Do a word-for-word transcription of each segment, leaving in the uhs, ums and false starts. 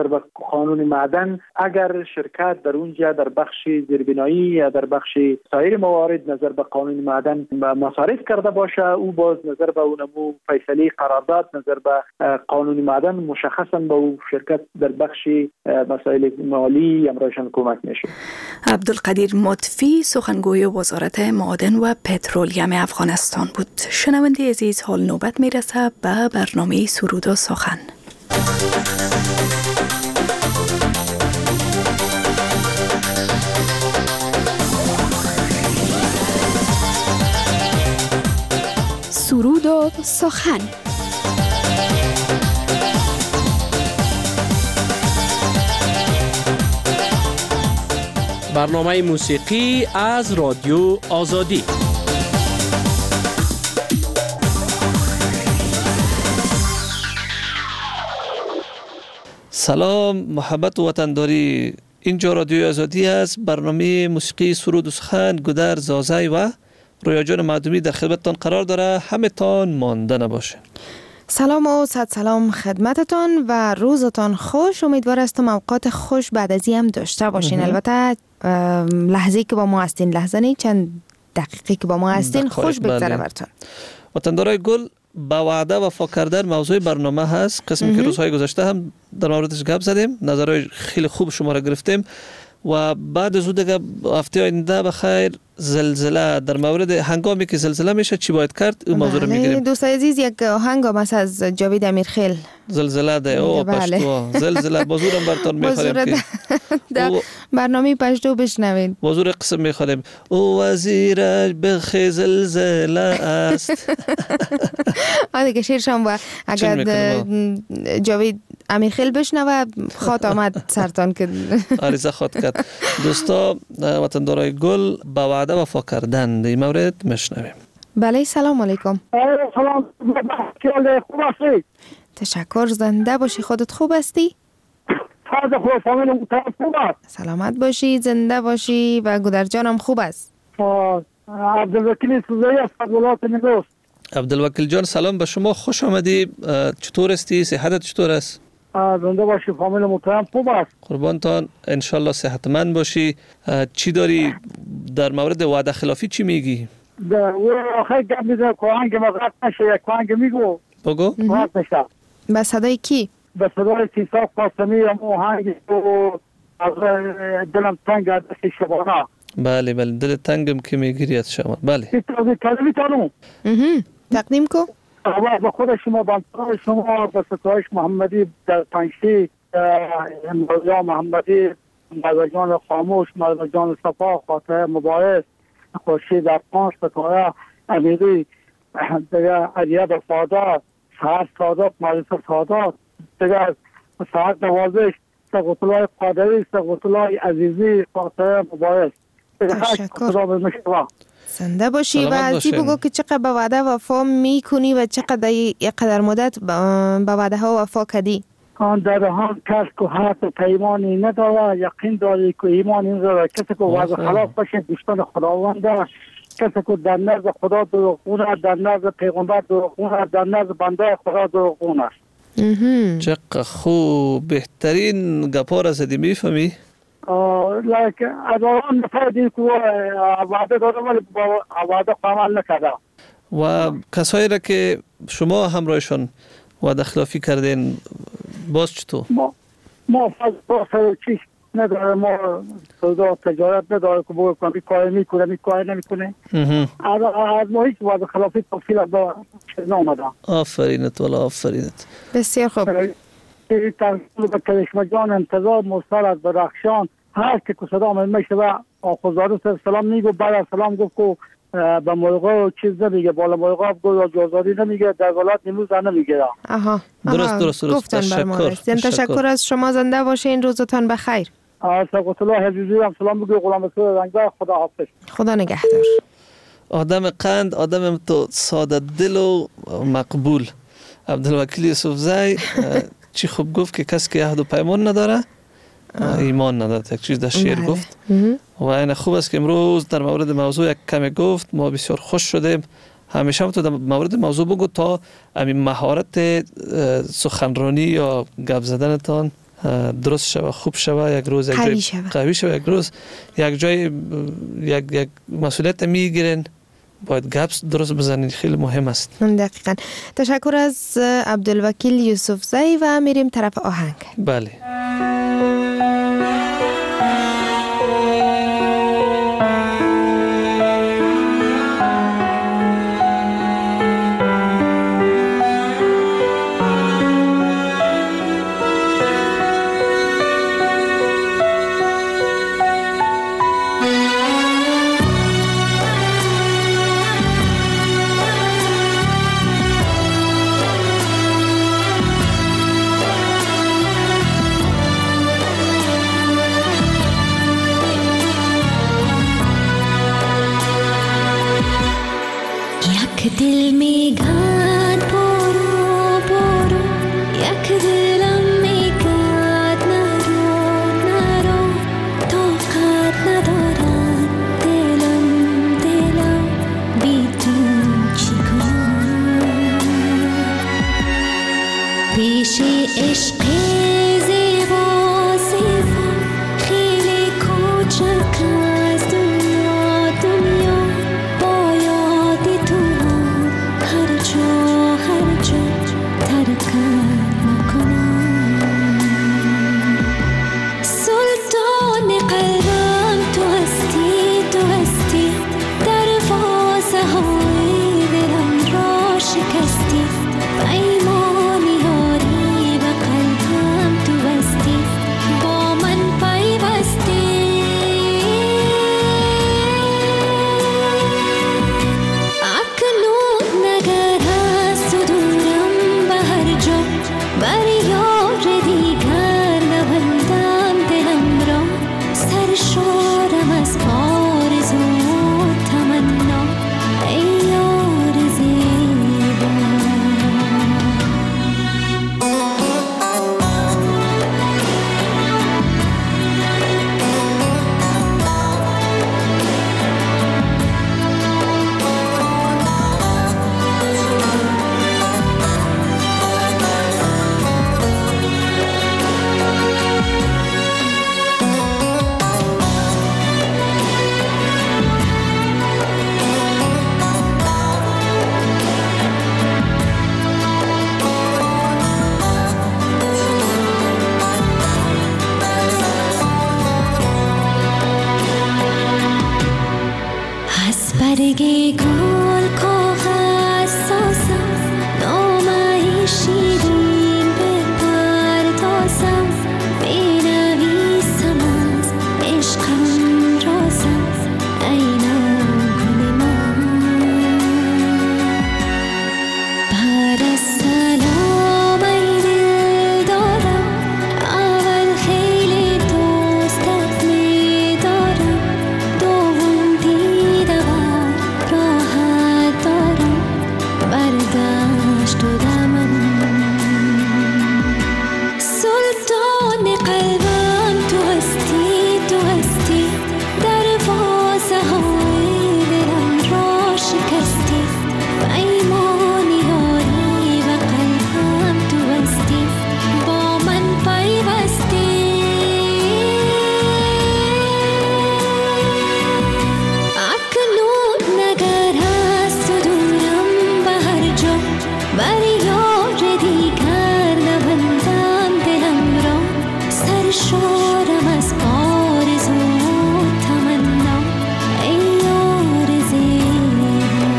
به قانون معدن اگر شرکت در اونجا در بخش زیربنایی یا در بخش سایر موارد نظر به قانون معدن مصارف کرده باشه، او باز نظر به اونمو فیصله قرارداد نظر به قانون معدن مشخصا به او شرکت در بخش مسائل مالی امرایشان کمک میشه. عبدالقدیر مطفی، سخنگوی وزارت معادن و پترولیم افغانستان بود. شنونده عزیز، حال نوبت میرسه به برنامه سرود و سخن. سرود و سخن. برنامه موسیقی از رادیو آزادی. سلام محبت و وطنداری، اینجا رادیو آزادی است. برنامه موسیقی سرود و سخن گودر زازای و رویا جان معدومی در خدمتتان قرار داره. همه تان مانده نباشه. سلام و صد سلام خدمتتان و روزتان خوش. امیدوار هستم اوقات خوش بعد از این هم داشته باشین. البته لحظه‌ای که با ما هستین، لحظه نه چند دقیقی که با ما هستین خوش بگذره براتون. وطندارای گل، با وعده وفا کردن موضوع برنامه هست. قسمی که روزهای گذشته هم در موردش گپ زدیم، نظرهای خیلی خوب شما را گرفتیم و بعد از اون دیگه هفته آینده بخیر زلزله، در مورد هنگامی که زلزله میشه چی باید کرد اون موضوع رو میگیریم. دوست عزیز، یک آهنگ هم از جاوید امیرخیل، زلزله ده او پشتو زلزله بازورم براتون میخوام که در برنامه پشتو بشنوید. بازور قسم میخوام او وزیر بخ زلزله است. آ دیگه شیرشان و اگر جاوید امیرخیل بشنوه خاط آمد سرطان که عریضه خاط کرد. دوستا وطندارای گل، با وعده وفا کردن در مورد میشنویم. بله، سلام علیکم. سلام، خوب هستی؟ تشکر، زنده باشی. خودت خوب هستی؟ فرد خوب، فامیل محترم خوب است؟ سلامت باشی، زنده باشی و گودر جانم خوب است. عبدالوکیل سوزایی است از ولایت نیمروز. عبدالوکیل جان سلام به شما، خوش آمدی. چطور هستی؟ صحتت چطور است؟ زنده باشی، فامیل محترم خوب است. قربانتان، انشالله صحتمند باشی. چی داری در مورد وعده خلافی چی میگی؟ در آخر گپ میزنم که آهنگ ما قطع نشه، یک آهنگ میگو بگو. قطع نشه. به صدای کی؟ به صدای سیساق قاسمی. هم آهنگ تو از دلم تنگ از دست شبانه. بله بله، دل تنگم که میگیری از شما. بله کلمی تانو تقدیم کو. با خود شما، بانتان شما، به ستایش محمدی در پنجتی، امروزیا محمدی، مردجان خاموش، مردجان صفا، خاطر مبارز، خورشید افغان، ستایه امیری، دیگه علیه بفادار، ساعت سادات، معرف سادات، دیگه ساعت نوازش، سقوطلای قادری، سقوطلای عزیزی، خاطر مبارز. تشکر. زنده باشی و ازی بگو که چقدر به وعده وفا میکنی و چقدر یقدر مدت به وعده ها وفا کردی؟ آن در هم کس که حرف پیمانی نداره، یقین داری که ایمانی نداره. کسی که وعده خلاف باشه دشمن خداوند است. کسی که در نزد خدا دروغگو است، در نزد پیغمبر دروغگو است، در نزد بنده خدا دروغگو است. چقدر خوب، بهترین گپا را زدی. میفهمی؟ لکه از آن نفردی که وعده داده ولی با وعده عمل نکرده و کسایی را که شما همراهشان وعده خلافی کردین باز چطور؟ ما ما فاز چیز نداره، ما سودا تجارت نداره که بگو کنم این کار میکنه این کار نمیکنه. از ما هیچ وعده خلافی تفصیل با چیز نامده. آفرینت والا، آفرینت. بسیار خوب. این تنظیم به کرشمه جان انتظار مستر از برخشان هر که که صدا میشه و آخوزاده سلام میگو، بعد از سلام گفت که به مرغا چیز نمیگه، بالا مرغا گو جازاری نمیگه، در ولایت نیمروز نمیگه. آها درست درست درست. تشکر. تشکر از شما، زنده باشین، روزتان بخیر. سقوط الله حفیظی هم سلام بگو، غلام رسول رنگدار، خدا حافظ. خدا نگهدار. آدم قند، آدم تو ساده دل و مقبول. عبدالوکیل یوسفزی چی خوب گفت که کسی که عهد و پیمان نداره ایمان نداره. یک چیز در شعر گفت و این خوب است که امروز در مورد موضوع یک کمی گفت. ما بسیار خوش شدیم. همیشه هم تو در مورد موضوع بگو تا همین مهارت سخنرانی یا گپ زدنتان درست شوه، خوب شوه، یک روز یک قوی جای شوه. قوی شوه، یک روز یک جای یک یک مسئولیت میگیرین، باید گپس درست بزنین، خیلی مهم است. دقیقاً. تشکر از عبدالوکیل یوسفزی و میریم طرف آهنگ. بله. دل میگن برو برو، یک دلم میگد نرو نرو، طاقت ندارم دلم دلم بی تو چی کنم، پیش عشق زیبا زیبا خیلی کوچک از دنیا دنیا، با یاد تو هر جا هر جا ترکت نکنم، سلطان قلبم تو هستی تو هستی، دروازه های دلم را شکستی، پیمان یاری به قلبم تو بستی، با من پیوستی، اکنون نگر از تو دورم به هر جا، بر یار دیگر نبندم دلم را، سرشارم از آرزو تمنا، ای یار زیبا. از برگ گل کاغذ سازم، نامه شیرین بپردازم، بنویسم از عشقم رازم، ای ناگل من، بعد از سلام ای دل دارم، اول خیلی دوستت می دارم، دوم دیده بر راحت دارم، برداشت و دمم، سلطان قلبم تو هستی تو هستی، دروازه های دلم را شکستی، پیمان یاری به قلبم تو بستی، با من پیوستی، اکنون نگر از تو دورم به هر جا، بر یار دیگر نبندم دلم را، سرشارم از آرزو تمنا، ای یار زیبا.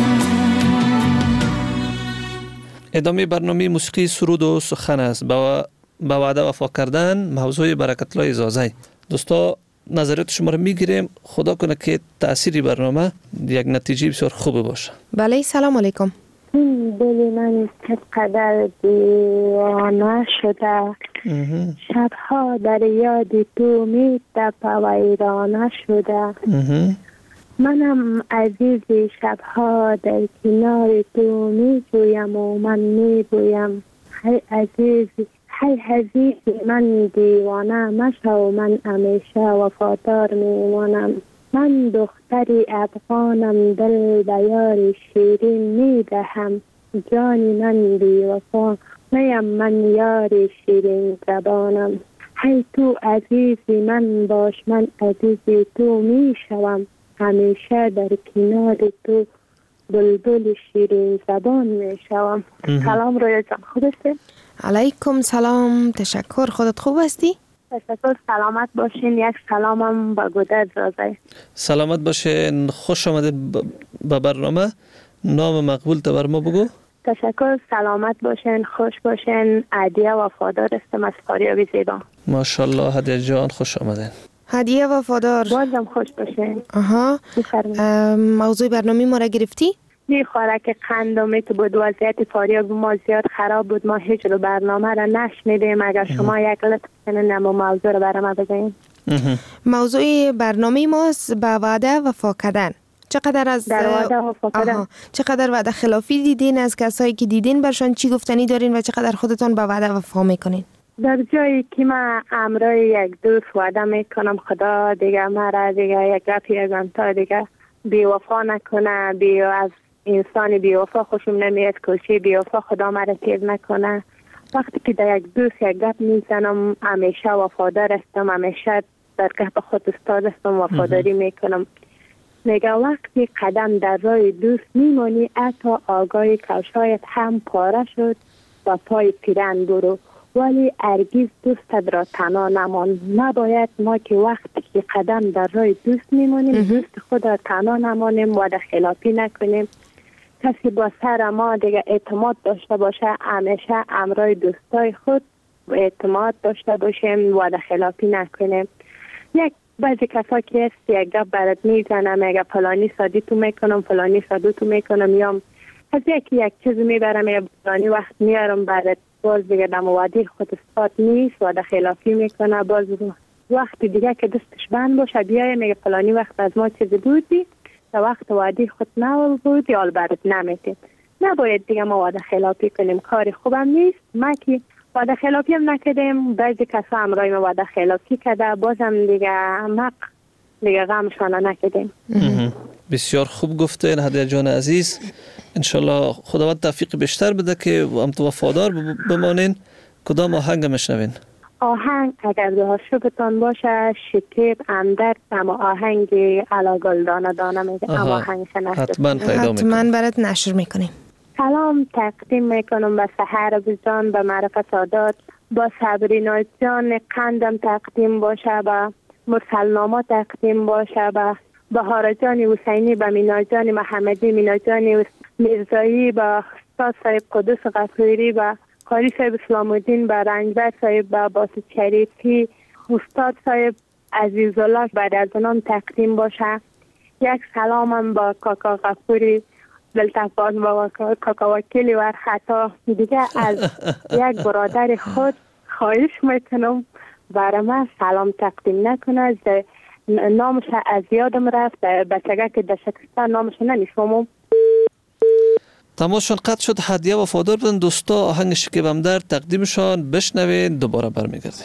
ادامه برنامه موسیقی سرود و سخن است. با با وعده وفا کردن، موضوع برکت الله زازی. دوستا نظریات شما رو میگیریم، خدا کنه که تأثیری برنامه یک نتیجه بسیار خوب باشه. بله، سلام علیکم. این دل من چقدر دیوانه شده، شبها در یاد تو می تپه ویرانه شده، منم عزیزی شبها در کنار تو می جویم و من می گویم، های عزیزی های عزیزی من دیوانه مشو، من همیشه وفادار می مانم، من دختری افغانم، دل به یار شیرین می دهم، جانی من بی وفا نیم، من یار شیرین زبانم، هی تو عزیزی من باش، من عزیزی تو می شوم، همیشه در کنار تو بلبل شیرین زبان می شوم. سلام رویا جان، خوب هستی؟ علیکم سلام، تشکر. خودت خوب هستی؟ تشکر، سلامت باشین. یک سلامم با گودرز رازه. سلامت باشین، خوش آمده به برنامه. نام مقبول تا بر ما بگو. تشکر، سلامت باشین، خوش باشین. عدیه وفادار هستم از فاریاب زیبا. ماشاءالله هدیه جان، خوش آمدین. هدیه وفادار، بازم خوش باشین. آها، موضوع برنامه ما را گرفتی؟ می خوراک قندمی که بود وضعیت فاریاب ما زیاد خراب بود، ما هیچ رو برنامه را نشنیدیم. اگر شما یک لطف کنین نمو موضوع رو برام بگین. موضوع برنامه ماست به وعده وفا کردن. چقدر از در وعده وفا کردن، چقدر وعده خلافی دیدین، از کسایی که دیدین برشان چی گفتنی دارین و چقدر خودتون به وعده وفا میکنین؟ در جایی که من امرای یک دوست وعده میکنم خدا دیگه مرا دیگه یک گپی از تا دیگه بی وفا نکنه، بی از انسان بی وفا خوشم نمیاد، کوشی بی وفا خدا مرا تیر نکنه. وقتی که در یک دوست یک گپ میزنم همیشه وفادار هستم، همیشه در گپ خود استاد هستم، وفاداری میکنم. میگه وقتی قدم در راه دوست میمونی حتی آگاهی کفشایت هم پاره شد و پای پیرن برو، ولی هرگز دوستت را تنها نمان. نباید ما که وقتی که قدم در راه دوست میمونیم دوست خود را تنها نمانیم و خلافی نکنیم. کسی با سر ما دیگه اعتماد داشته باشه، همیشه امرای دوستای خود اعتماد داشته باشیم و خلافی نکنیم. یک بعضی کسا که است یک گپ برات میزنم، میگه فلانی سادی تو میکنم، فلانی سادو تو میکنم، یا از یکی یک چیز میبرم یا فلانی وقت میارم برات، باز دیگه دموادی خود اثبات نیست و خلافی میکنه. باز وقت دیگه که دستش بند باشه بیایه میگه فلانی وقت از ما چیزی بودی تا وقت وعده خود نو بود یا برات نمیتیم. نباید دیگه ما وعده خلافی کنیم، کار خوبم نیست. ما که وعده خلافی هم نکردیم، بعضی کسا همراه ما وعده خلافی کرده، بازم دیگه مق دیگه غمشانه نکردیم. بسیار خوب گفتین هدیه جان عزیز. انشالله خداوند توفیق بیشتر بده که هم تو وفادار بمانین. کدام آهنگ میشنوین؟ آهنگ اگر دو شبتان باشه شکیب همدرد، اما آهنگ علا گل دانه دانه میگه، اما آهنگ حتما پیدا میکنم، حتما برات نشر میکنیم. سلام تقدیم میکنم به سحر بزان، به معرفت سادات، با صبرینا جان قندم تقدیم باشه، به مرسلنامه تقدیم باشه، به بهار جان حسینی، به مینا جان محمدی، مینا جان میرزایی، به استاد صاحب قدوس غفوری، به قاری صاحب اسلام الدین، به رنجبر صاحب، به باسط شریفی، استاد صاحب عزیزالله بعد از نام تقدیم باشه. یک سلامم با کاکا غفوری دلتفان، با کاکا وکیلی و خطا دیگه از یک برادر خود خواهش میکنم برای من سلام تقدیم نکنه. نامش از یادم رفت، بچگه که در شکستان نامش نمیفهمم. تماشون قطع شد. هدیه وفادار بدن دوستا، آهنگ شکیب همدرد تقدیمشان بشنوین، دوباره برمیگردیم.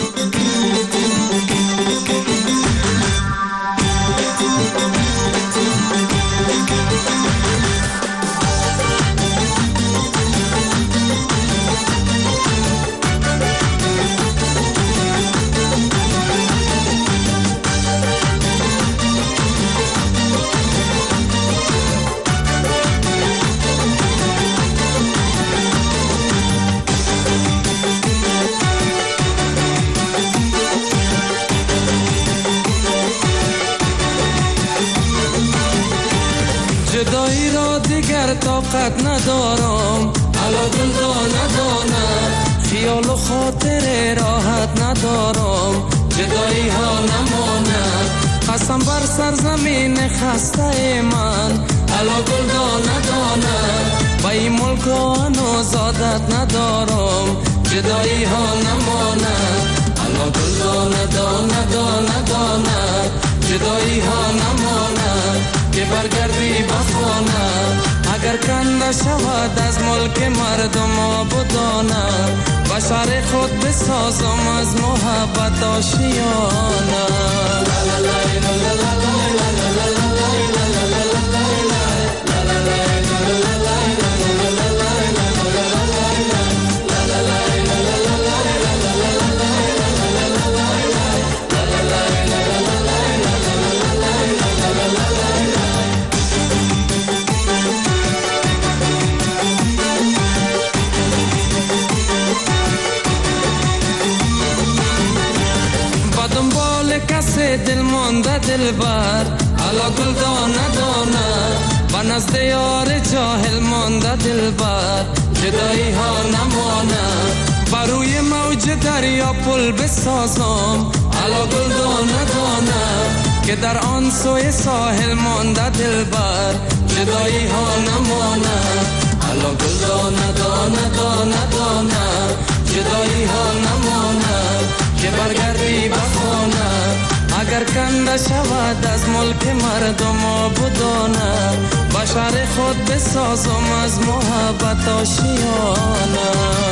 جدایی را دیگر طاقت ندارم، علا دل دانه دانه خیال و خاطر راحت ندارم، جدایی ها نمانه قسم بر سرزمین خسته من، علا دل دانه دانه با این ملک هنوز عادت ندارم، جدایی ها نمانه علا دل دانه دانه دانه دانه جدایی ها نمانه که برگردی بخانه، اگر کنده شود از ملک مردم آبادانه، بشر خود بسازم از محبت آشیانه. دل مانده دلبر علا گل دانه دانه و نزد یار جاهل مانده دلبر جدایی ها نمانه بروی موج دریا پل بسازم علا گل دانه دانه که در آن سوی ساحل مانده دلبر جدایی ها نمانه علا گل دانه دانه دانه دانه جدایی ها نمانه که برگردی به خانه اگر کنده شود از ملک مردم آبادانه با شهر خود بسازم از محبت آشیانه.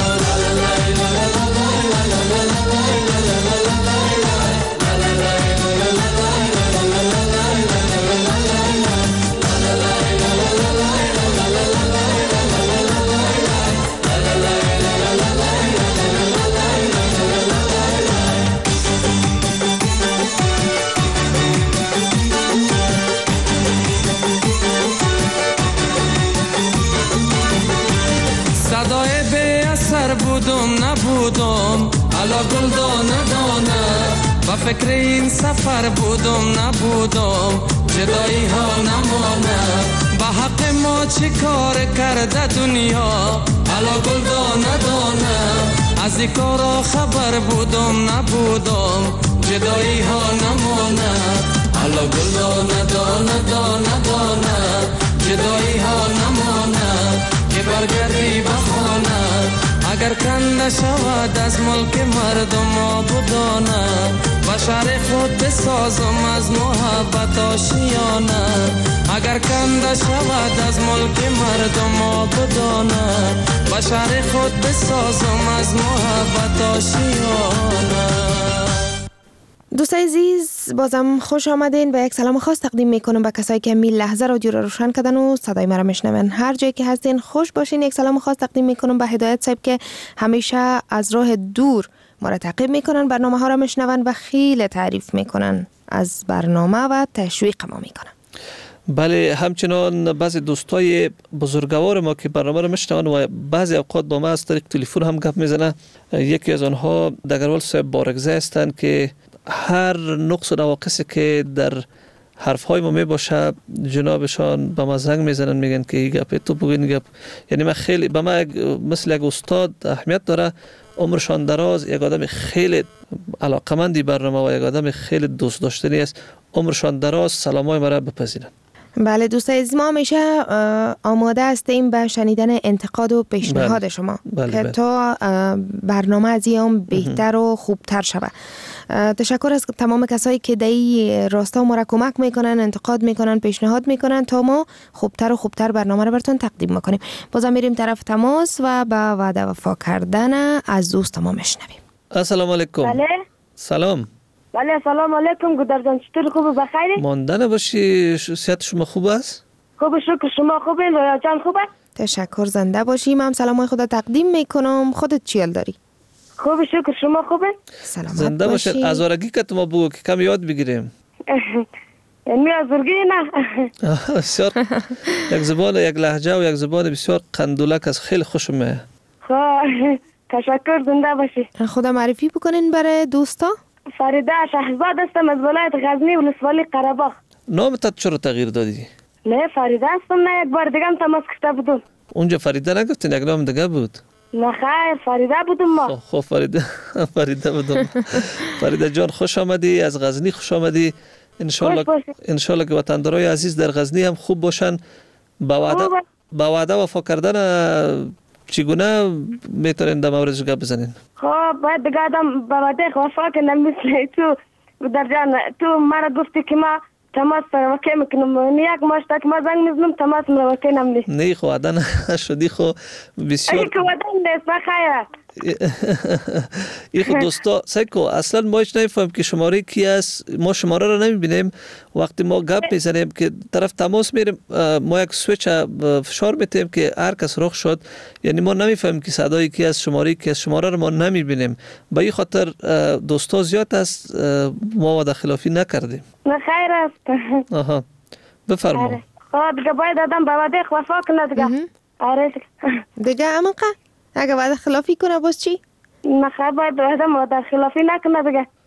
صدای به اثر بودم نبودم علا گل دانه دانه و فکر این سفر بودم نبودم جدایی ها نمانه به حق ما چی کار کرده دنیا علا گل دانه دانه از این کارا خبر بودم نبودم جدایی ها نمانه علا گل دانه دانه دانه دانه جدایی ها نمانه که برگردی به خانه اگر کنده شود از ملک مردم آبادانه و شهر خود بسازم از محبت آشیانه اگر کنده شود از ملک مردم آبادانه و شهر خود بسازم از محبت آشیانه. دوستای عزیز بازم خوش آمدین و یک سلام خاص تقدیم میکنم به کسایی که می لحظه رادیو را روشن کردن و صدای مرا میشنون. هر جایی که هستین خوش باشین. یک سلام خاص تقدیم میکنم به هدایت صاحب که همیشه از راه دور ما را تعقیب میکنن، برنامه ها را میشنون و خیلی تعریف میکنن از برنامه و تشویق ما میکنن. بله، همچنان بعضی دوستای بزرگوار ما که برنامه رو میشنون و بعضی اوقات با ما از طریق تلفن هم گپ میزنن، یکی از آنها دگروال صاحب بارگزه هستند که هر نقص و نواقصی که در حرفهای ما می باشه جنابشان به ما زنگ میزنن، میگن که این گپ تو بگو این گپ. یعنی من خیلی به من مثل یک استاد اهمیت داره، عمرشان دراز، یک آدم خیلی علاقمندی برنامه و یک آدم خیلی دوست داشتنی است. عمرشان دراز، سلامای مرا بپذیرن. بله دوستای عزیز، ما همیشه آماده هستیم به شنیدن انتقاد و پیشنهاد بله. شما بله که بله. تا برنامه از این بهتر و خوبتر شود. تشکر از تمام کسایی که در این راستا ما را کمک میکنن، انتقاد میکنن، پیشنهاد میکنن تا ما خوبتر و خوبتر برنامه را براتون تقدیم میکنیم. بازم میریم طرف تماس و به وعده وفا کردن از دوست ما میشنویم. السلام علیکم. بله سلام. بله سلام علیکم. گودر جان چطور، خوب بخیری؟ ماندن باشی، صحت شما خوب است؟ خوب شکر، شما خوبین؟ رویا جان خوبه؟ تشکر، زنده باشیم. هم سلامای خدا تقدیم میکنم. خودت چی حال داری؟ خوب شکر، شما خوبه؟ سلامت زنده باشید. ازارگی که تو ما بگو که کم یاد بگیریم. یعنی ازارگی نه. بسیار یک زبان، یک لهجه و یک زبان بسیار قندولک است، خیلی خوشم میاد. خواه تشکر، زنده باشی. خدا معرفی بکنین برای دوستا. فریده شهزاد هستم از ولایت غزنی ولسوالی قره‌باغ. نامت چرا تغییر دادی؟ نه فریده هستم، نه یک بار دیگه هم تماس گرفته بودم. اونجا فریده نگفتین، یک نام دیگه بود؟ نه خیر، فریده بودم ما. خب فریده فریده بودم. فریده جان خوش آمدی، از غزنی خوش آمدی. انشالله انشالله که وطندارای عزیز در غزنی هم خوب باشن. با وعده با وعده وفا کردن چگونه میتونین در موردش گپ بزنین؟ خب باید دیگه آدم با وعده وفا کنه. مثل تو در جان تو مرا گفتی که ما تماس مروکه میکنم، یک ماش تک ما زنگ میزنم تماس مروکه نملی. نه خو وعده نشدی، خو بسیار ای که وعده نیست بخیر. ای خود دوستا سیکو اصلا ما هیچ نمیفهم که شماره کی است. ما شماره رو نمیبینیم، وقتی ما گپ میزنیم که طرف تماس میریم ما یک سویچ فشار میتیم که هر کس رخ شد، یعنی ما نمیفهمیم که صدای کی است، شماره کی است. شماره رو ما نمیبینیم، به این خاطر دوستا زیاد است ما وعده خلافی نکردیم. نه خیر است. آها بفرما. خب دیگه باید آدم به وعده وفا کنه دیگه. آره دیگه عمقه اگه وعده خلافی کنه باز چی؟ نه خیر، باید آدم وعده خلافی نکنه دیگه.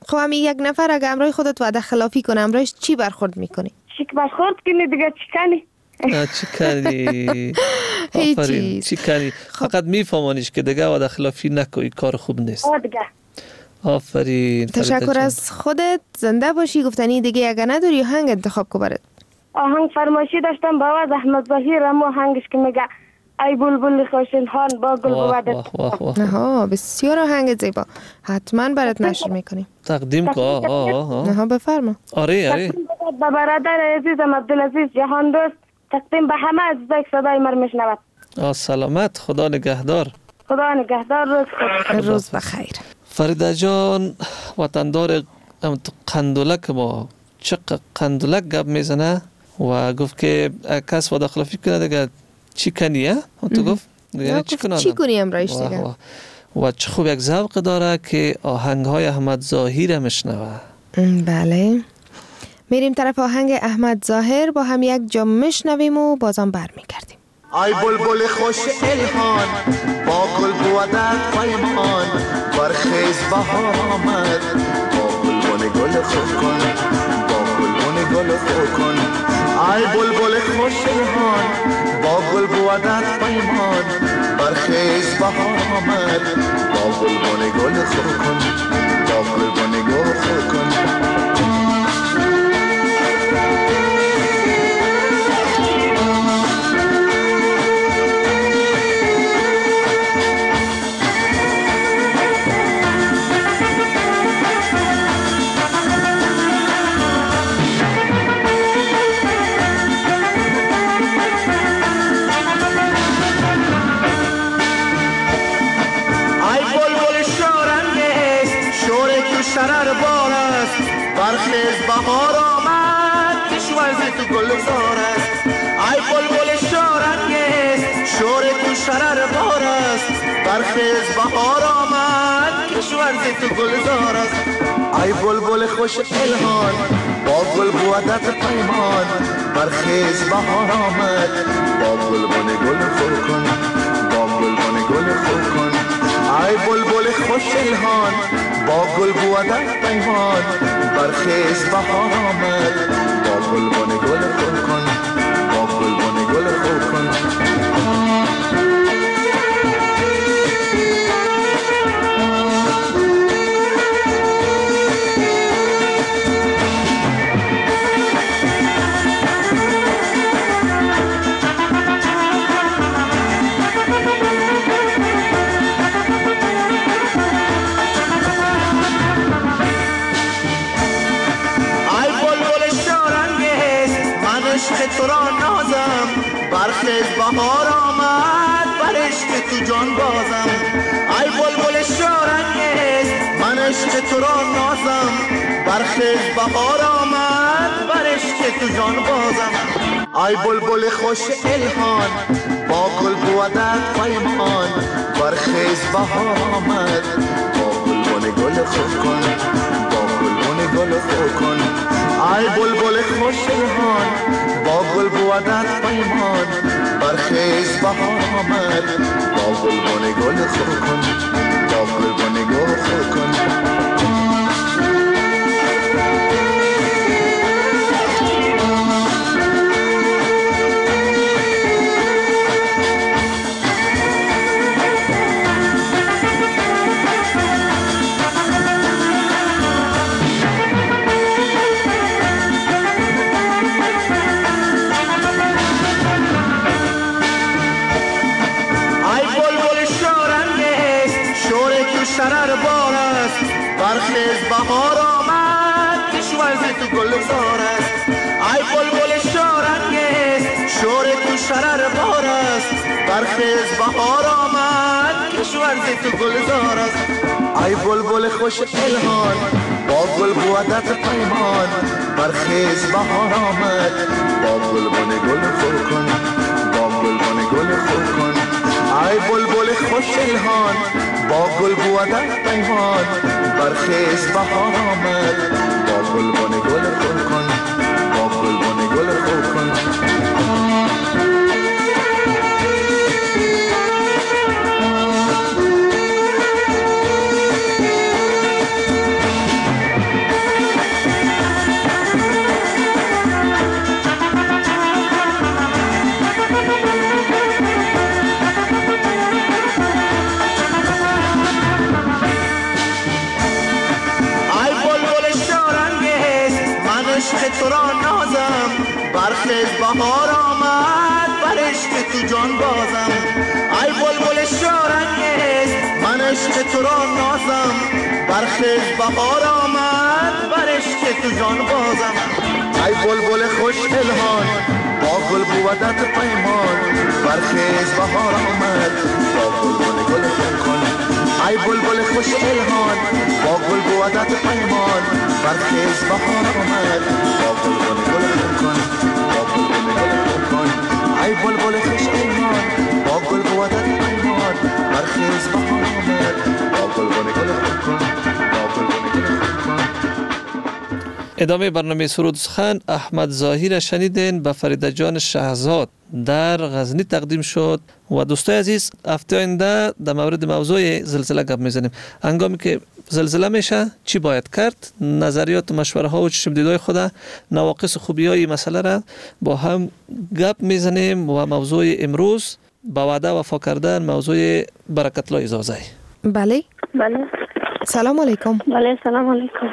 خب همین یک نفر اگه امرای خودت وعده خلافی کنه امرایش چی برخورد میکنی؟ چی برخورد کنی دیگه چی کنی؟ چی کنی؟ هیچی چی کنی؟ فقط میفهمانیش که دیگه وعده خلافی نکنی، کار خوب نیست. آه دیگه آفرین. تشکر از خودت، زنده باشی. گفتنی دیگه اگه نداری آهنگ انتخاب کو برات؟ آهنگ فرمایشی داشتم با آواز احمد ظاهر، اما آهنگش که میگه ای بلبل خوشنهان با گل بودت. نه بسیار آهنگ زیبا، حتما برات نشر میکنیم. تقدیم که آه آه نه بفرما. آره آره. با برادر عزیزم عبدالعزیز جهان دوست، تقدیم به همه عزیزایی که صدای ما میشنوند. آه سلامت، خدا نگهدار. خدا نگهدار، روز خوش. روز بخیر. فریده جان وطندار قندولک ما چقدر قندولک گپ میزنه و گفت که کس وعده خلافی کنه دیگه چی کنی؟ ها تو گفت یعنی چی کنم؟ چی کنی امرایش دیگه؟ و چه خوب یک ذوق داره که آهنگ های احمد ظاهر میشنوه. بله میریم طرف آهنگ احمد ظاهر، با هم یک جا میشنویم و بازم برمیگردیم. ای بلبل خوش الهان با گل بودت پیمان، برخیز بهار آمد با گلبن گل خوب کن، با گلبن گل خوب کن. ای بلبل خوش الهان با گل بودت پیمان، برخیز بهار آمد با گلبن گل خوب کن، با گلبن گل خوب کن. شرر بار است برخیز بهار آمد کشورزی تو گلزار است. ای بلبل شارنگیست شور تو شرر بار است برخیز بهار آمد کشورزی تو گلزار است. ای بلبل خوش الهان با گل بودت پیمان، برخیز بهار آمد با گلبن گل خوب کن، با گلبن گل خوب کن. ای بلبل خوش الهان با گل بودت پیمان، برخیز بهار آمد با گلبن گل خوب کن، با گلبن گل خوب کن. عشق تو را نازم برخیز بهار آمد بر عشق تو جان بازم. ای بلبل شارنگیز من عشق تو را نازم برخیز بهار آمد بر عشق تو جان بازم. ای بلبل خوش الهان با گل بودت پیمان، برخیز بهار آمد با گلبن گل خوب کن، با گلبن گل خوب کن. ای بلبل خوش الهان با گل بودت پیمان، برخیز بهار آمد با گلبن گل خوب کن، با گلبن گل خوب کن. شرر بار است برخیز بهار آمد کشورزی تو گلزار است. ای بلبل شارنگیست شور تو شرر بار است برخیز بهار آمد کشورزی تو گلزار است. ای بلبل خوش الهان با گل بودت پیمان، برخیز بهار آمد با گلبن گل خوب کن، با گلبن گل خوب کن. ای بلبل خوش الهان با گل بودت پیمان، برخیز بهار آمد با گلبن گل خوب کن، با گلبن گل خوب کن. تو را نازم برخیز بهار آمد بر عشق تو جان بازم ای بلبل شارنگیز من عشق تو را نازم برخیز بهار آمد بر عشق تو جان بازم ای بلبل خوش الهان با گل بودت پیمان برخیز بهار آمد با بلبل گل کن ای بلبل خوش الهان با گل بودت پیمان برخیز بهار آمد با بلبل گل کن با بلبل گل کن ای بلبل خوش الهان با گل بودت پیمان برخیز بهار آمد با بلبل گل کن با بلبل گل کن. ادامه برنامه سرود سخن احمد ظاهر شنیدین به فریده جان شهزاد در غزنی تقدیم شد و دوستای عزیز هفته آینده در مورد موضوع زلزله گپ میزنیم. هنگامی که زلزله میشه چی باید کرد، نظریات و مشوره ها و چشم دیدای خود، نواقص خوبی های مسئله را با هم گپ میزنیم و موضوع امروز با وعده وفا کردن موضوع برکت الله ایزازی. بله بله سلام علیکم. بله سلام علیکم.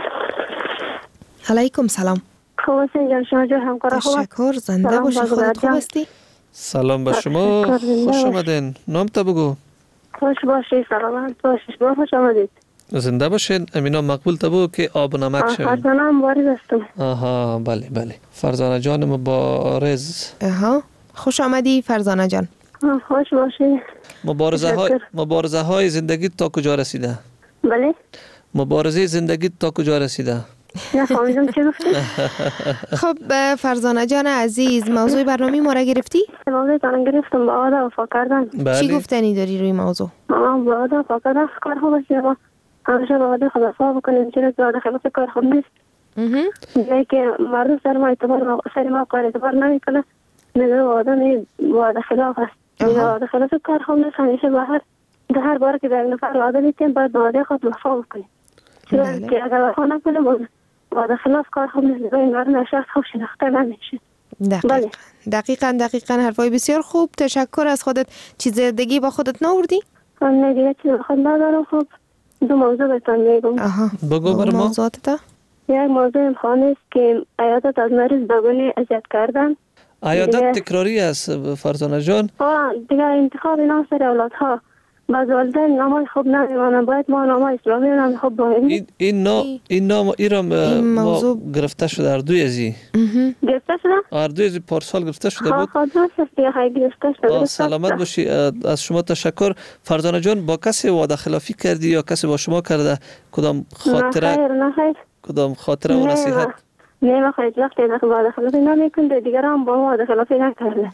علیکم سلام. خوب هستین جان شما جو همکار خوب؟ تشکر. زنده باشی. خودت خوب هستی؟ سلام به شما، خوش آمدین. نام تا بگو. خوش باشی، سلامت باشی. شما خوش آمدید. زنده باشین. امینا مقبول تا بگو که آب و نمک شوین. فرزانه مبارز هستم. آها بله بله. فرزانه جان مبارز. آها خوش آمدی فرزانه جان. خوش باشی. مبارزه های مبارزه های زندگی تا کجا رسیده؟ بله. مبارزه زندگی تا کجا رسیده؟ نه فهمیدم چی گفتی؟ خب فرزانه جان عزیز، موضوع برنامه ما را گرفتی؟ موضوع برنامه گرفتم با وعده وفا کردن. چی گفتنی داری روی موضوع؟ ما با وعده وفا کردن کار خوب است. ما همیشه با وعده خود وفا بکنیم، چرا که وعده خلاف کار خوب نیست. جایی که مردم سر ما اعتبار سر ما کار اعتبار نمیکنه، میگه وعده می وعده خلاف است. میگه وعده خلاف کار خوب نیست. همیشه به هر در هر بار که در نفر وعده میکنیم باید وعده خود وفا بکنیم. چرا که اگر وفا نکنیم وعده خلاف کار خوب نیست. این مردم شخص خوب شناخته نمیشه. دقیقا دقیقا دقیقا حرفای بسیار خوب. تشکر از خودت. چیز دیگه با خودت نوردی؟ نه دیگه چیز خود ندارم. خب دو موضوع بهتون میگم. آها بگو بر ما. موضوعات تا یک موضوع امخانه است که عیادت از مریض بگونه اذیت کردن. عیادت تکراری است فرزانه جان. آه دیگه انتخاب اینا سر اولادها بعض والدین نامای خوب نمیمانن. باید ما نامای اسلامی نام خوب باید. این این نام این نام ایرام ما گرفته شده اردوی ازی. گرفته شده؟ اردوی ازی پارسال گرفته شده بود. خب درست دیگه های گرفته شده. سلامت باشی. از شما تشکر. فرزانه جان با کسی وعده خلافی کردی یا کسی با شما کرده؟ کدام خاطره؟ نه خیر نه خیر. کدام خاطره و نصیحت؟ نه ما خیلی وقتی داخل وعده خلافی نمیکنه، دیگر هم با وعده خلافی نکرده.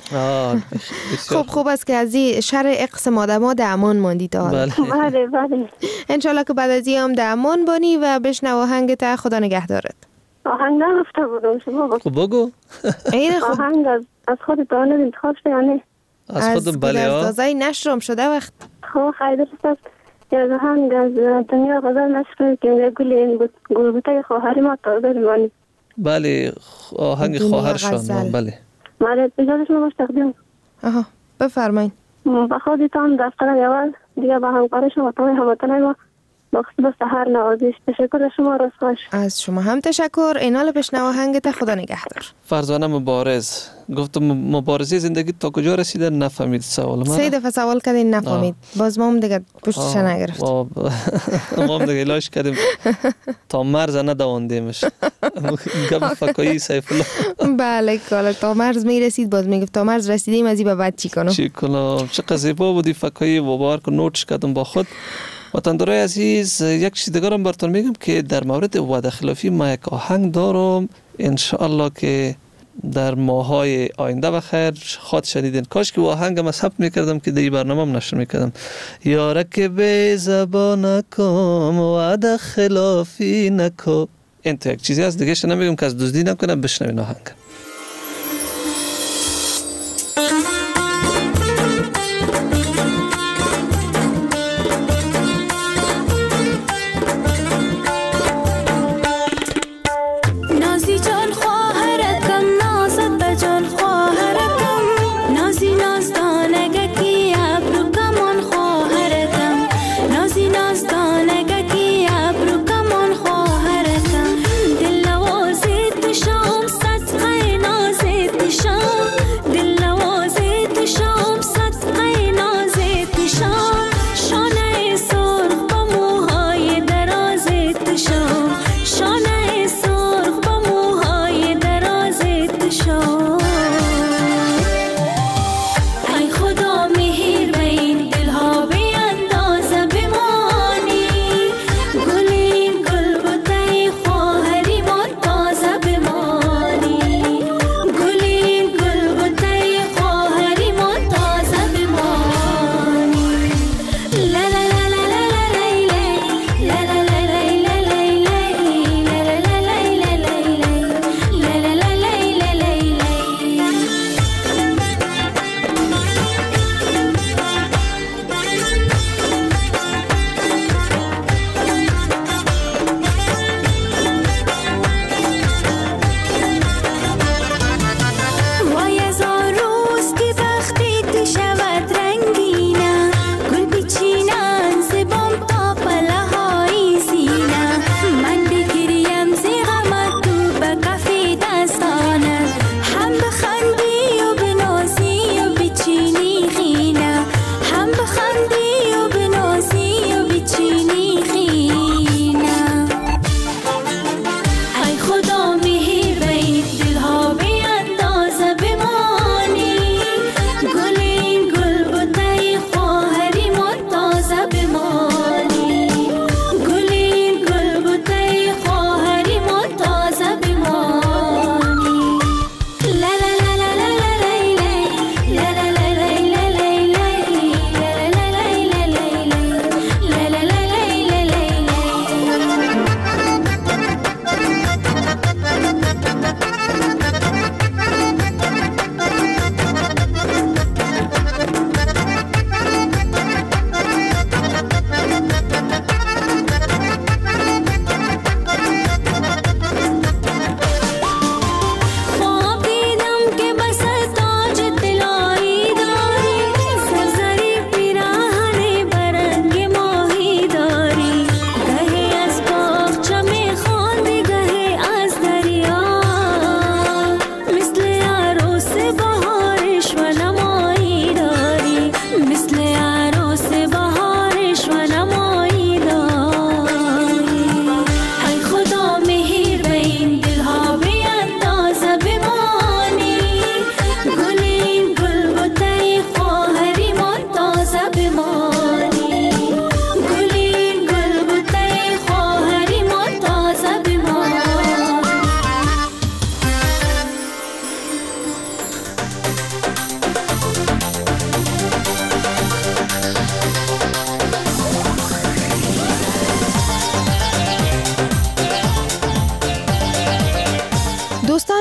خوب خوب است که از این شر اقسم آدما در امان ماندی تا حالا. بله بله. انشالله که بعد از این هم در امان بانی و بشنو آهنگت. خدا نگهدارت. آهنگ نگفته بودم شما. خب بگو. آهنگ از از خود دانه انتخاب شده یا نه؟ از خودم بله. از دازای نشرم شده وقت. خب خیلی درست است. یا آهنگ از دنیا غزل نشر که میگه گل این بود گلبوته خواهری ما تازه میمانی. بله آهنگ خواهرشان. بله بله اجازه شما باش تقدیم. آها بفرمایید. با خودتان دفتر اول دیگه با همکار شما تمام هموطنان ما بخصوص سحر نوازش تشکر از شما راست باش. از شما هم تشکر. اینال بشنو آهنگت. خدا نگهدار. فرزانه مبارز گفتم مبارزه زندگی تا کجا رسیده نفهمید سوال من. سه دفعه سوال کردین نفهمید. باز ما هم دیگه پشتش نگرفت. ما هم دیگه الاش کردیم تا مرز ندواندیمش. گپ فکایی سیف الله. بله کالا تا مرز میرسید باز میگفت تا مرز رسیدیم از این به بعد چی کنم چی کنم. چه زیبا بودی فکایی و باور کن نوتش کردم با خود. وطندارای عزیز یک چیز دیگر هم براتون میگم که در مورد وعده خلافی ما یک آهنگ دارم انشاءالله که در ماهای آینده بخیر خواهد شنیدین. کاش که آهنگم از ثبت میکردم که در این برنامه هم نشر میکردم. یاره که به زبان نکم وعده خلافی نکم. این تو یک چیزی از دیگه شنه میگم که از دزدی نکنم. بشنوین آهنگ. I'm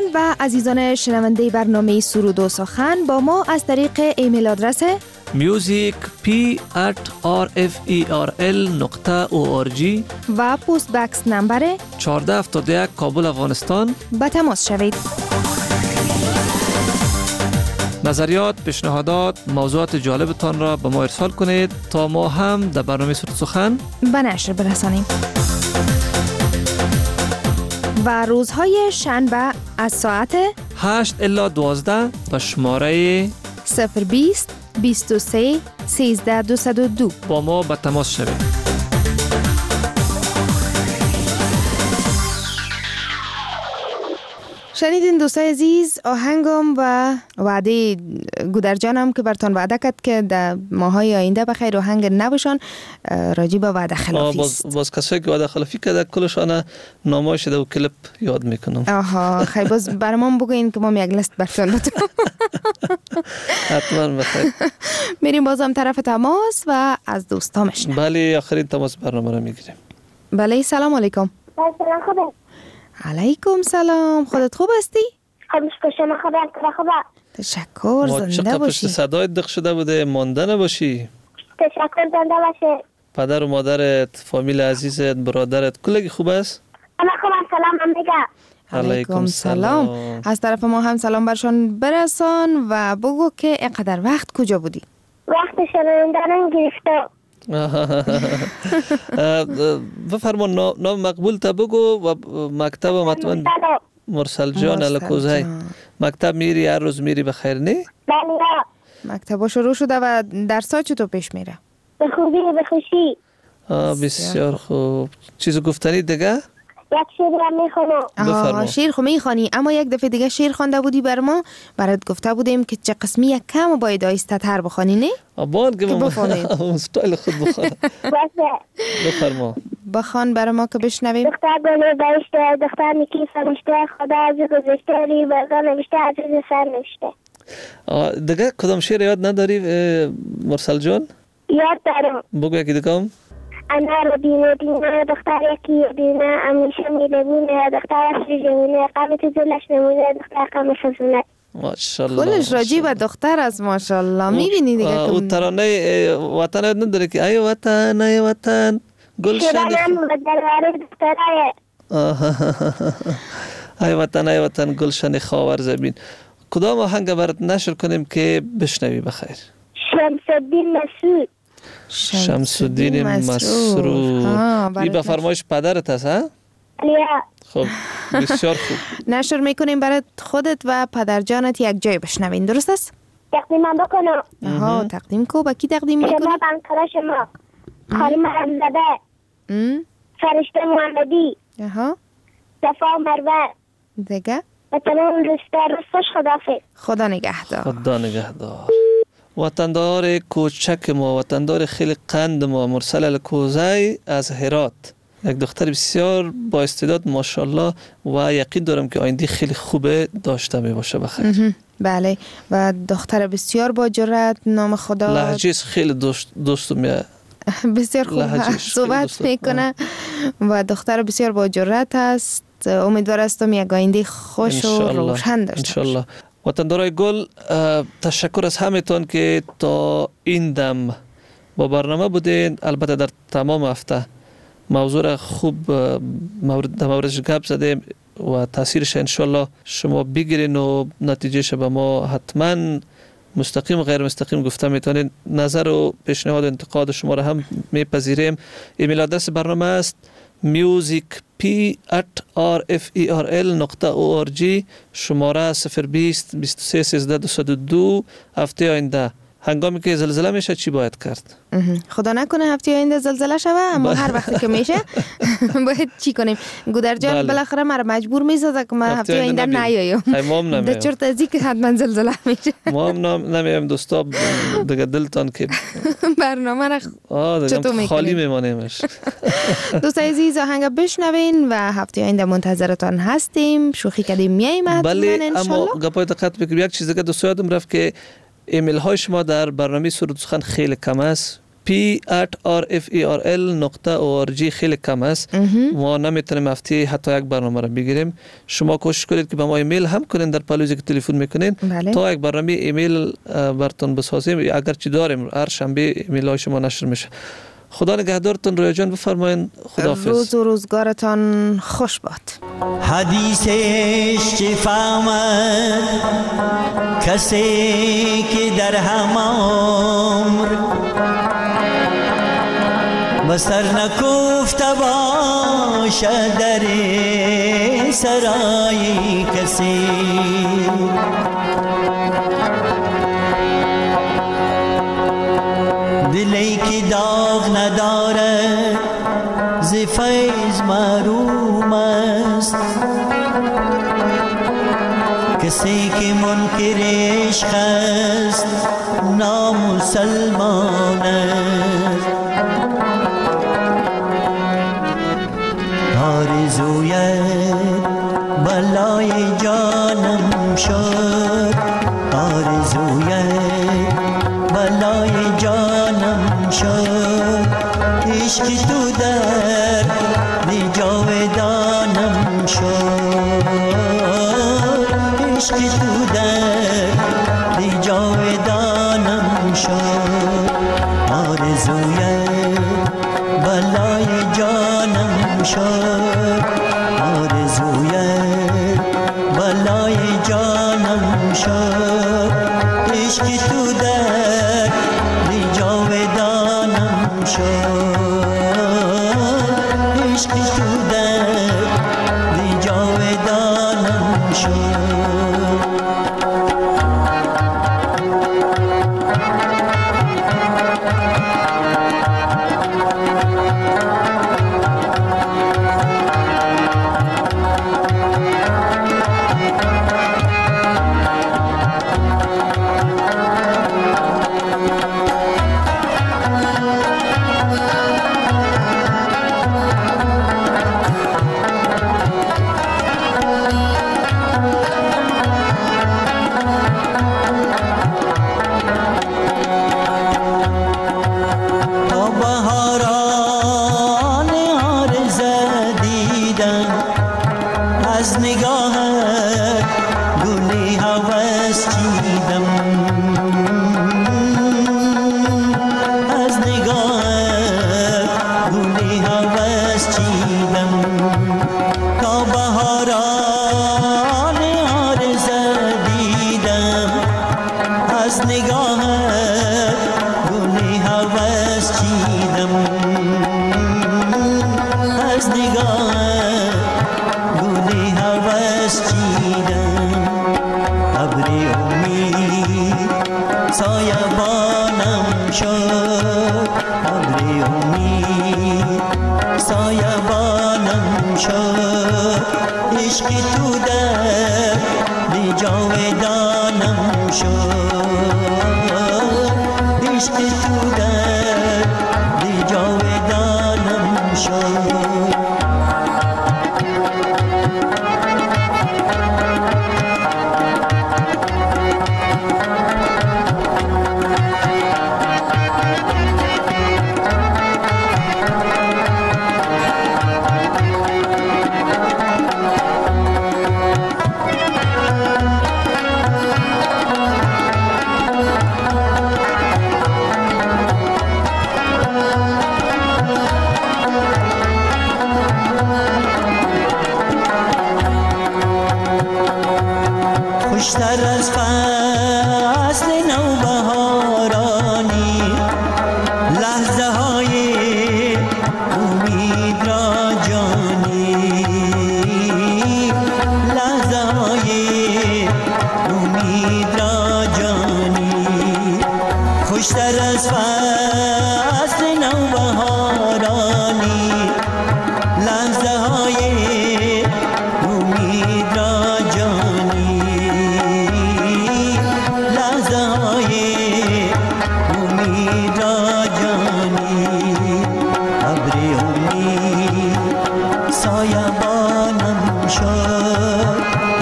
و عزیزان شنونده برنامه سرود و سخن با ما از طریق ایمیل آدرس music p at r f e r l نقطه او آر جی و پست بکس نمبر چهارده هفتاد و یک کابل افغانستان به تماس شوید. نظریات، پیشنهادات، موضوعات جالبتان را به ما ارسال کنید تا ما هم در برنامه سرود سخن به نشر برسانیم. و روزهای شنبه از ساعت هشت الی دوازده به شماره صفر بیست بیست و سه سیزده دویست و دو با ما به تماس شوید. شنیدین دوستای عزیز آهنگم و وعده گودرجانم که برتان وعده کرد که در ماهای آینده بخیر آهنگ نباشن راجی به وعده خلافی است. باز, باز کسایی که وعده خلافی کرده کلشان نامای شده و کلیپ یاد میکنم. آها خیلی باز برام بگوین که ما یک لیست برتان بدم. حتما بخیر. میریم بازم طرف تماس و از دوستا مشنم. بله آخرین تماس برنامه رو میگیریم. بله سلام علیکم. سلام خوبه. علیکم سلام. خودت خوب هستی؟ خب شما خبر که خوبه. تشکر زنده باشی. پشت صدایت دق شده بوده مانده نباشی. تشکر زنده باشه. پدر و مادرت، فامیل عزیزت، برادرت کلگی خوب است؟ اما خوب سلام هم میگه. علیکم سلام. از طرف ما هم سلام برشان برسان و بگو که اینقدر وقت کجا بودی؟ وقت شنوندن گرفته. بفرما نام مقبول تا بگو و مکتب و مطمئن مرسل جان الکوزای. مکتب میری هر روز میری بخیر نه؟ بله. مکتب شروع شده و درسا چطور پیش میره؟ به خوبی به خوشی. بسیار خوب. چیز گفتنی دیگه؟ یک شیر هم میخونم. آه شیر خو میخوانی اما یک دفعه دیگه شیر خوانده بودی بر ما برات گفته بودیم که چه قسمی یک کم باید آیسته تر بخوانی نه؟ آبان که بخونیم استایل خود بخونم. بفرما بخوان برای ما که بشنویم. دختر گونه بایشته دختر نکی فرشته خدا از گذشته ری برگا نوشته عزیز سر نوشته. دیگه کدام شیر یاد نداری مرسل جان؟ یاد دارم. بگو یکی دیگه. انا رو بینه بینه دختر یکی بینه امیشه میده بونه دختر اصری جمونه قامت زلش نمونه دختر قام خزونه. ماشاءالله. کلش راجی به دختر از ماشاءالله میبینی دیگه. او ترانه وطن یاد نداره که ای وطن ای وطن گلشن. شیرانم بدلواره دختره. ای وطن ای وطن گلشن خاور زمین. کدام آهنگ برات نشر کنیم که بشنوی بخیر؟ شمس الدین مسعود. شمس الدین مسرور. این به فرمایش پدرت هست ها؟ خب بسیار خوب. نشر میکنیم برای خودت و پدر جانت یک جای بشنوین درست است؟ تقدیم هم بکنم. آها تقدیم کو با کی تقدیم میکنی؟ شما بانکارا شما خانم حمزده فرشته محمدی آها صفا مروه دیگه و تمام رسته رستش خدافظ. خدا نگهدار. خدا نگهدار. وطندار کوچک ما وطندار خیلی قند ما مرسل الکوزای از هرات یک دختر بسیار با استعداد ماشاءالله و یقین دارم که آینده خیلی خوبه داشته می باشه بخیر. بله و دختر بسیار با جرأت نام خدا لهجهش خیلی دوست دوست میاد بسیار خوب صحبت میکنه و دختر بسیار با جرأت است. امیدوار هستم یک آینده خوش و روشن داشته باشه. وطندارای گل تشکر از همتون که تا این دم با برنامه بودین. البته در تمام هفته موضوع خوب مورد در موردش گپ زدیم و تاثیرش انشالله شما بگیرین و نتیجهش به ما حتما مستقیم و غیر مستقیم گفته میتونین. نظر و پیشنهاد و انتقاد شما را هم میپذیریم. ایمیل آدرس برنامه است music p at r f e r l نقطه او آر جی شماره صفر بیست بیست و سه سیزده دویست و دو. هفته آینده هنگامی که زلزله میشه چی باید کرد؟ خدا نکنه هفته آینده زلزله شوه اما هر وقتی که میشه باید چی کنیم؟ گودرجان بالاخره مرا مجبور میسازه که من هفته آینده نیایم. ما هم نمیم. در چرت ازی که حتما زلزله میشه. ما هم نمیم دوستا دیگه دلتان که برنامه را چطور میکنیم؟ خالی میمانیمش. دوستای عزیز آهنگ بشنوین و هفته آینده منتظرتان هستیم. شوخی کردیم میایم حتما بله اما گپای دقت بکنیم. یک چیز دیگه دوستا یادم رفت که ایمیل های شما در برنامه سرود سخن خیلی کم است. پی ات آر اف ای آر ال نقطه او آر جی خیلی کم است. ما نمیتونیم هفته حتی یک برنامه را بگیریم. شما کوشش کنید که به ما ایمیل هم کنین در پلوزی که تلفن میکنین بله. تا یک برنامه ایمیل براتون بسازیم. اگر چی داریم هر شنبه ایمیل های شما نشر میشه. خدا نگهدارتون. رویا جان بفرمایید. خداحافظ. روز و روزگارتان خوش باد. حدیثش چه فهمد کسی که در هم عمر بستر نکفته باشه در سرای کسی. دلی که داغ نداره ز فیض محروم است. کسی که منکر عشق است نامسلمان است. آرزوی بلای جانم شد. آرزوی بلای جانم شد. عشق تو در دی جاودانم شد. عشق تو در دی جاودانم شد. آرزوی بلای جانم شد. آرزوی بلای جانم شد. عشق تو در دی جاودانم شد. عشق تو در دی جاودانم شد.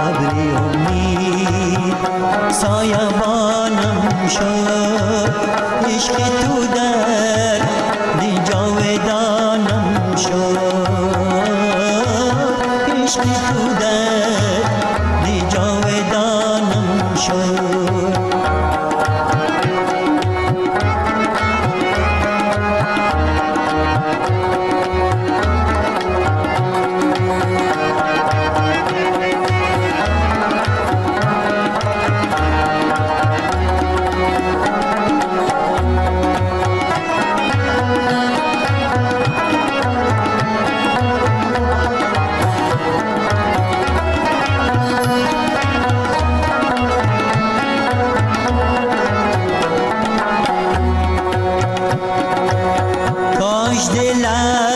سایبانم شد. عشق تو در دی جاودانم شد، عشق تو در دی جاودانم شد.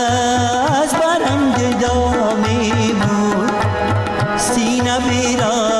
Mira